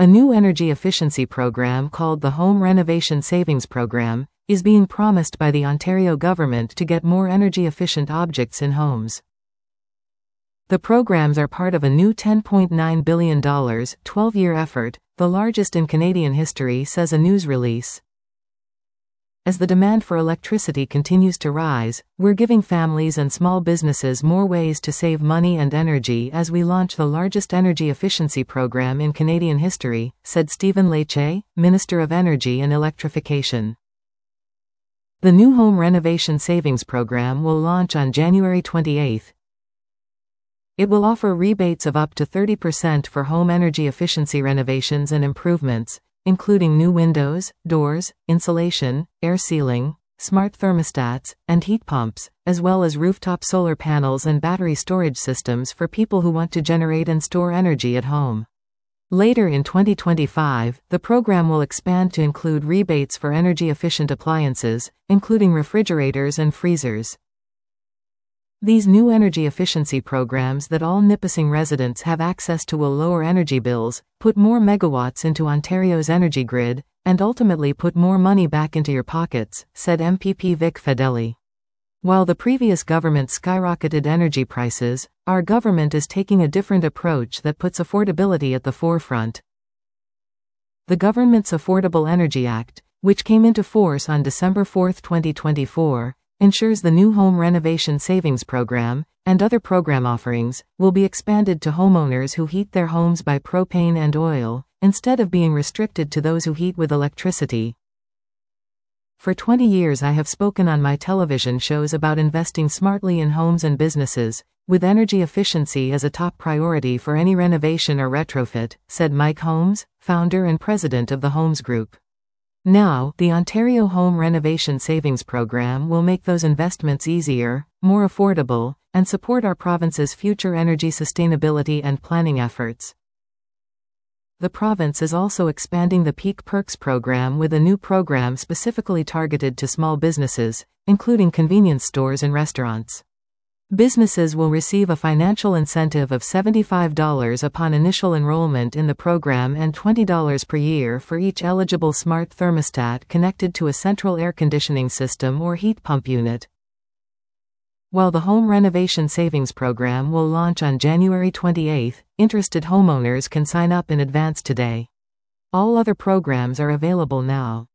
A new energy efficiency program called the Home Renovation Savings Program is being promised by the Ontario government to get more energy-efficient objects in homes. The programs are part of a new $10.9 billion, 12-year effort, the largest in Canadian history, says a news release. As the demand for electricity continues to rise, we're giving families and small businesses more ways to save money and energy as we launch the largest energy efficiency program in Canadian history, said Stephen Lecce, Minister of Energy and Electrification. The new Home Renovation Savings Program will launch on January 28. It will offer rebates of up to 30% for home energy efficiency renovations and improvements, including new windows, doors, insulation, air sealing, smart thermostats, and heat pumps, as well as rooftop solar panels and battery storage systems for people who want to generate and store energy at home. Later in 2025, the program will expand to include rebates for energy-efficient appliances, including refrigerators and freezers. These new energy efficiency programs that all Nipissing residents have access to will lower energy bills, put more megawatts into Ontario's energy grid, and ultimately put more money back into your pockets, said MPP Vic Fedeli. While the previous government skyrocketed energy prices, our government is taking a different approach that puts affordability at the forefront. The government's Affordable Energy Act, which came into force on December 4, 2024, ensures the new Home Renovation Savings Program, and other program offerings, will be expanded to homeowners who heat their homes by propane and oil, instead of being restricted to those who heat with electricity. For 20 years I have spoken on my television shows about investing smartly in homes and businesses, with energy efficiency as a top priority for any renovation or retrofit, said Mike Holmes, founder and president of the Holmes Group. Now, the Ontario Home Renovation Savings Program will make those investments easier, more affordable, and support our province's future energy sustainability and planning efforts. The province is also expanding the Peak Perks program with a new program specifically targeted to small businesses, including convenience stores and restaurants. Businesses will receive a financial incentive of $75 upon initial enrollment in the program and $20 per year for each eligible smart thermostat connected to a central air conditioning system or heat pump unit. While the Home Renovation Savings Program will launch on January 28, interested homeowners can sign up in advance today. All other programs are available now.